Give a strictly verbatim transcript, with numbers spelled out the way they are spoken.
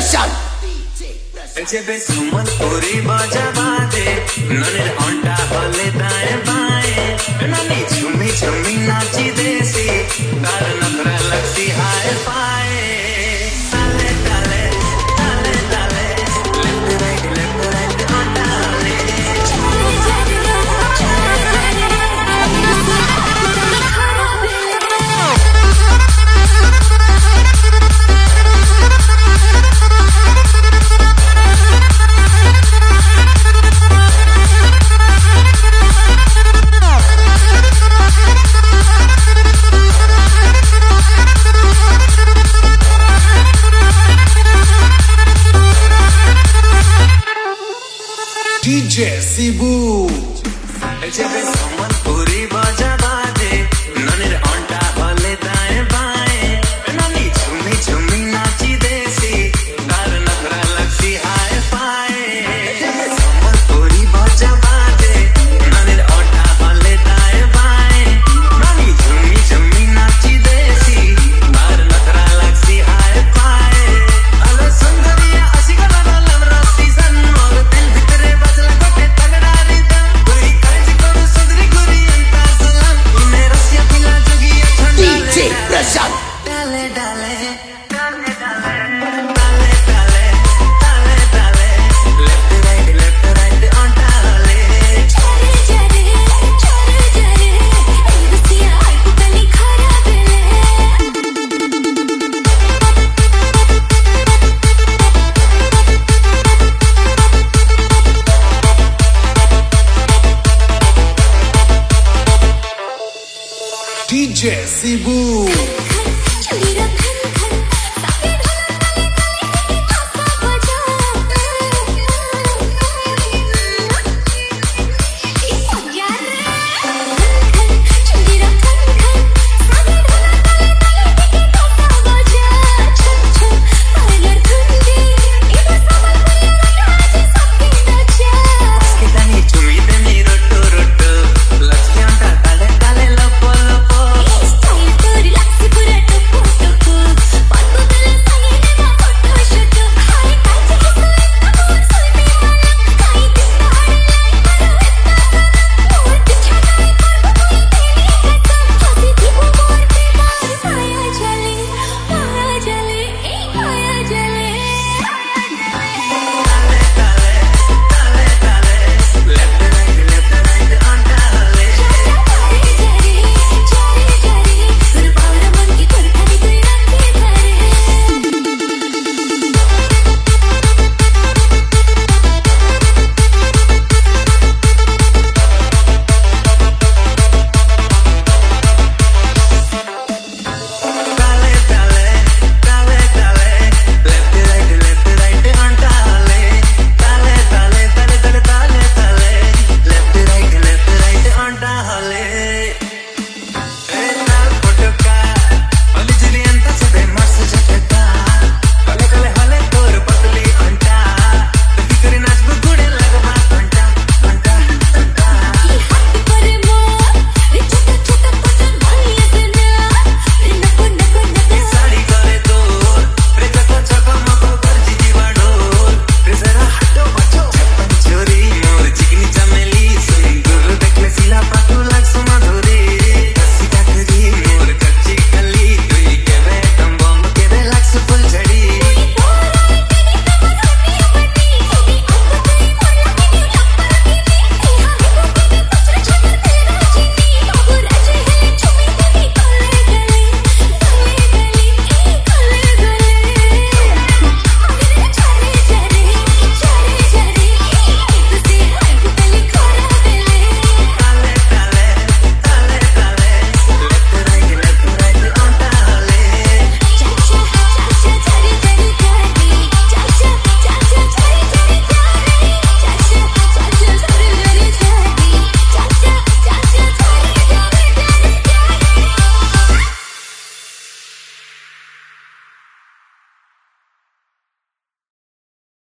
जेबे सुमन पूरी बाजा बाजे ननिर अंडा हले दाएं बाएं ननी झुमी झुमी नाची देसी तार नखरा लक्सी हाय फाय ताले ताले ताले ताले लेफ्ट राइट लेफ्ट राइट अंडा हले D J Sibu जेबे सुमन पूरी बाजा बाजे ननिर अंडा हले दाएं बाएं ननी झुमी झुमी नाची देसी तार नखरा लक्सी हाय फाय जेबे सुमन पूरी बाजा बाजे ननिर अंडा हले दाएं बाएं ननी झुमी झुमी नाची देसी तार नखरा लक्सी हाय फाय अले सुंदरिया अशी गला लमरा सीजन मोर दिल भितरे बजला कोटे तगड़ा रिदम कोई काळजी करू सुंदरी गुरी अंता सलाम इने रसिया पिला जोगिया D J Prashant डाले डाले डाले डाले डाले डाले डाले डाले left right left right on डाले चरे चरे चरे चरे एवसिया आइकू तनी खरा बेले D J Sibu चुड़ी रख